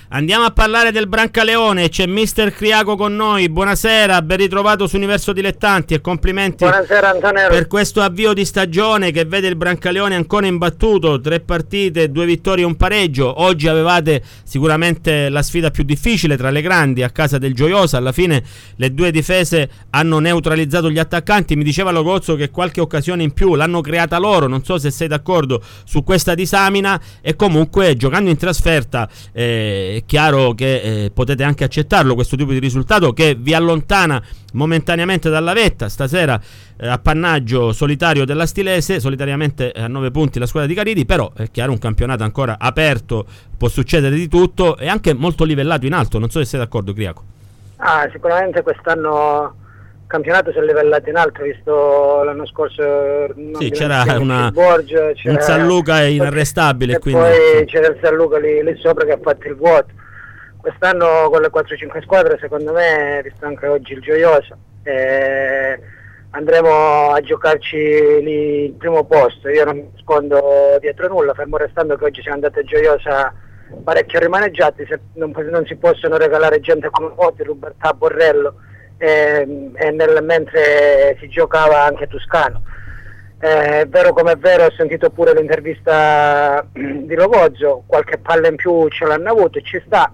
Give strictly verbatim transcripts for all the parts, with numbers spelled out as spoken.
Andiamo a parlare del Brancaleone, c'è mister Criaco con noi. Buonasera, ben ritrovato su Universo Dilettanti e complimenti. Buonasera Antonello. Per questo avvio di stagione che vede il Brancaleone ancora imbattuto, tre partite, due vittorie e un pareggio. Oggi avevate sicuramente la sfida più difficile tra le grandi a casa del Gioiosa. Alla fine le due difese hanno neutralizzato gli attaccanti. Mi diceva Logozzo che qualche occasione in più l'hanno creata loro, non so se sei d'accordo su questa disamina, e comunque giocando in trasferta eh, è chiaro che eh, potete anche accettarlo questo tipo di risultato che vi allontana momentaneamente dalla vetta. Stasera eh, appannaggio solitario della Stilese, solitariamente a nove punti la squadra di Caridi, però è chiaro un campionato ancora aperto, può succedere di tutto e anche molto livellato in alto. Non so se sei d'accordo, Criaco. Ah, sicuramente quest'anno il campionato si è livellato in alto, visto l'anno scorso non sì, c'era una, Borgia, c'era un San Luca inarrestabile e quindi, poi sì. c'era il San Luca lì, lì sopra che ha fatto il vuoto. Quest'anno con le quattro cinque squadre, secondo me, visto anche oggi il Gioiosa, eh, andremo a giocarci lì il primo posto. Io non mi nascondo dietro nulla, fermo restando che oggi siamo andati a Gioiosa parecchio rimaneggiati, se non, non si possono regalare gente come Motti, Rubertà, Borrello, eh, e nel, mentre si giocava anche Toscano. Eh, è vero come è vero, ho sentito pure l'intervista di Logozzo, qualche palla in più ce l'hanno avuto e ci sta.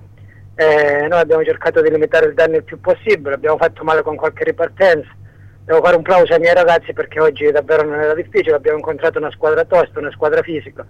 Eh, noi abbiamo cercato di limitare il danno il più possibile, abbiamo fatto male con qualche ripartenza. Devo fare un plauso ai miei ragazzi perché oggi davvero non era difficile, abbiamo incontrato una squadra tosta, una squadra fisica,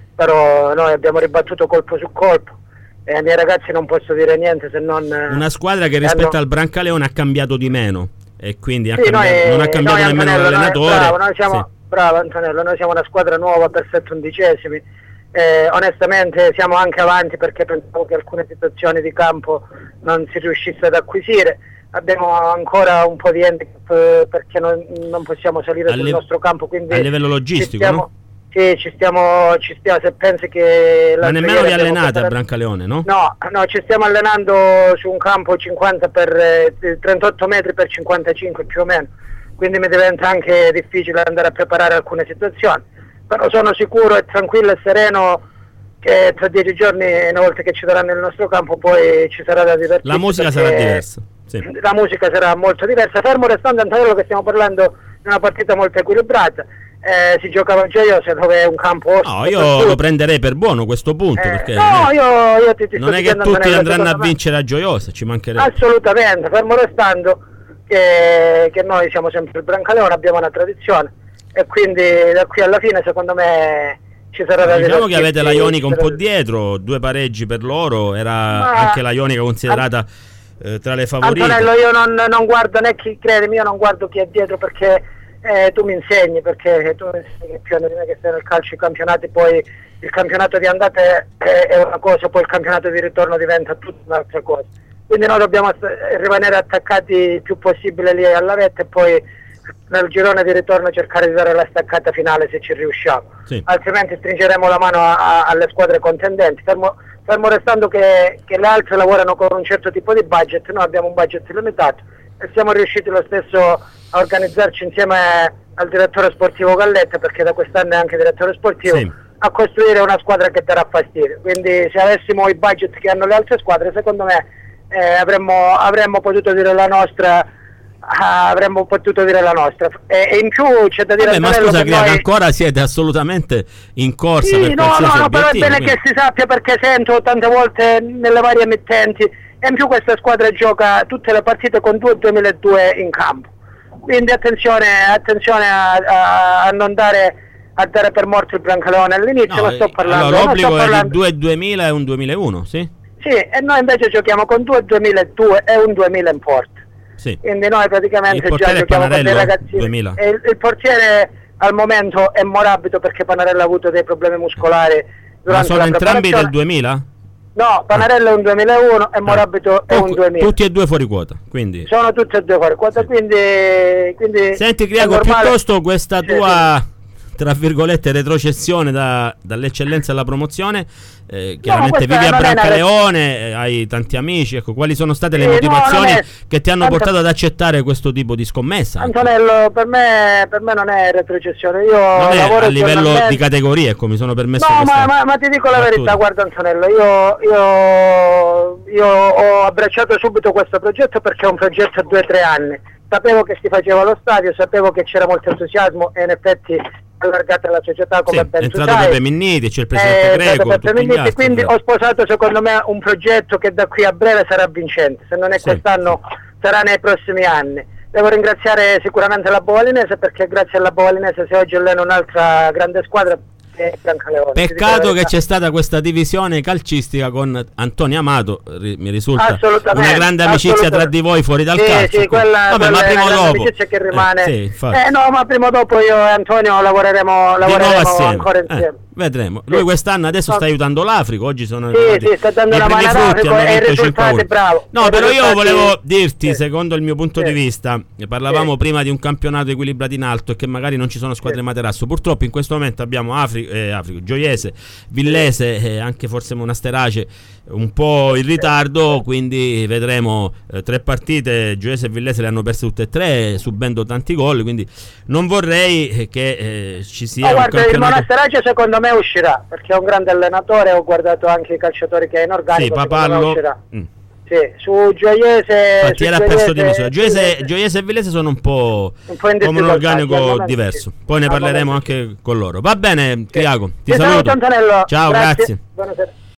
però noi abbiamo ribattuto colpo su colpo e ai miei ragazzi non posso dire niente se non... Una squadra che rispetto hanno... al Brancaleone ha cambiato di meno e quindi ha sì, cambiato, noi, non ha cambiato noi, nemmeno Antonello, l'allenatore. Noi, bravo, noi siamo, sì. bravo Antonello, noi siamo una squadra nuova per sette undicesimi. Eh, onestamente siamo anche avanti perché pensavo che alcune situazioni di campo non si riuscisse ad acquisire. Abbiamo ancora un po' di handicap perché non, non possiamo salire a sul le... nostro campo, quindi a livello logistico, ci stiamo, no? Sì, ci stiamo, ci stiamo, se pensi che... Ma nemmeno vi allenate portato... a Brancaleone, no? No, no, ci stiamo allenando su un campo cinquanta per eh, trentotto metri per cinquantacinque più o meno, quindi mi diventa anche difficile andare a preparare alcune situazioni. Però sono sicuro e tranquillo e sereno che tra dieci giorni, una volta che ci daranno il nostro campo, poi ci sarà da divertirsi. La musica sarà diversa. Sì. La musica sarà molto diversa, fermo restando Antonello che stiamo parlando di una partita molto equilibrata. Eh, si giocava a Gioiosa dove è un campo... No, io lo prenderei per buono questo punto, eh, perché no, io, io ti, ti non è che tutti Antonello, andranno a vincere a Gioiosa, ci mancherebbe. Assolutamente, fermo restando che, che noi siamo sempre il Brancaleone, abbiamo una tradizione e quindi da qui alla fine secondo me ci sarà da diciamo che avete la Ionica un po' dietro, due pareggi per loro, era ma anche la Ionica considerata eh, tra le favorite. Antonello, io non, non guardo né chi, credimi, io non guardo chi è dietro perché eh, tu mi insegni, perché tu mi insegni che più di me che sei nel calcio i campionati, poi il campionato di andata è, è una cosa, poi il campionato di ritorno diventa tutta un'altra cosa, quindi noi dobbiamo rimanere attaccati il più possibile lì alla vetta e poi nel girone di ritorno cercare di dare la staccata finale se ci riusciamo, sì. Altrimenti stringeremo la mano a, a, alle squadre contendenti, fermo, fermo restando che, che le altre lavorano con un certo tipo di budget, noi abbiamo un budget limitato e siamo riusciti lo stesso a organizzarci insieme al direttore sportivo Galletta, perché da quest'anno è anche direttore sportivo, sì. A costruire una squadra che darà fastidio, quindi se avessimo i budget che hanno le altre squadre secondo me eh, avremmo, avremmo potuto dire la nostra. Ah, avremmo potuto dire la nostra e, e in più c'è da dire Vabbè, ma scusa che noi... ancora siete assolutamente in corsa, sì, per no, no, no, però è bene quindi... che si sappia, perché sento tante volte nelle varie emittenti e in più questa squadra gioca tutte le partite con due duemiladue in campo, quindi attenzione, attenzione a, a, a non dare a dare per morto il Brancaleone all'inizio. No, non sto parlando, allora, l'obbligo non sto parlando... è di due duemila e un duemilauno, sì? Sì, e noi invece giochiamo con due duemiladue e un duemila in porta. Sì. Quindi noi praticamente già giochiamo con dei ragazzini e il, il portiere al momento è Morabito perché Panarello ha avuto dei problemi muscolari durante Ma sono la entrambi del duemila? No, Panarello ah. è un duemilauno e Morabito ah. è un duemila. Tutti e due fuori quota, quindi sono tutti e due fuori quota, sì. quindi, quindi senti Criaco, piuttosto questa sì, tua sì. tra virgolette retrocessione da, dall'eccellenza alla promozione, eh, chiaramente no, vivi a Brancaleone, eh, hai tanti amici, ecco, quali sono state le eh, motivazioni no, è, che ti hanno Anton... portato ad accettare questo tipo di scommessa? Antonello, per me, per me non è retrocessione, io non lavoro è a livello di categoria, ecco, mi sono permesso no questa ma, ma, ma ti dico la battuta. verità, guarda Antonello, io, io io ho abbracciato subito questo progetto perché è un progetto a due o tre anni. Sapevo che si faceva lo stadio, sapevo che c'era molto entusiasmo e in effetti allargata la società come sì, ben è tu entrato sai. Pepe Minniti, c'è il presidente Eh, Greco, Pepe tutti gli Minniti, altri, quindi vero. ho sposato secondo me un progetto che da qui a breve sarà vincente, se non è Sì, quest'anno sarà nei prossimi anni. Devo ringraziare sicuramente la Bovalinese perché grazie alla Bovalinese se oggi allena un'altra grande squadra è Brancaleone. Peccato che c'è stata questa divisione calcistica con Antonio Amato, ri- mi risulta una grande amicizia tra di voi fuori dal sì, calcio. sì, quella, Vabbè, quella ma è prima o una grande dopo amicizia che rimane. eh, sì, infatti. Eh, no, ma prima o dopo io e Antonio lavoreremo, Di nuovo lavoreremo assieme. ancora insieme. Eh, vedremo. Sì. Lui quest'anno adesso No. sta aiutando l'Africo. Oggi sono Sì, arrivati sì, sta dando i una primi mano frutti, all'Africo hanno e i vinto risultati, cinque a uno. bravo. No, I però io risultati- volevo dirti, sì. secondo il mio punto Sì. di vista, parlavamo Sì. prima di un campionato equilibrato in alto e che magari non ci sono squadre Sì. materasso. Purtroppo in questo momento abbiamo Afri- eh, Africo, Gioiese, Villese e anche forse Monasterace un po' in ritardo, quindi vedremo eh, tre partite. Gioiese e Villese le hanno perse tutte e tre, subendo tanti gol, quindi non vorrei eh, che eh, ci sia No, un guarda, il campionato. Monasterace secondo me uscirà perché è un grande allenatore, ho guardato anche i calciatori che è in Sì, organico, secondo me Papallo. uscirà. Mm. Sì, su Gioiese, Infatti su era perso di Gioiese- misura. Gioiese, Gioiese- Gioiese e Villese sono un po' Un po' in come un difficoltà, organico al momento diverso. sì. Poi ne Al parleremo momento anche con loro. Va bene, Criaco, ti Ti saluto. Antonello. Ciao, grazie. Buonasera.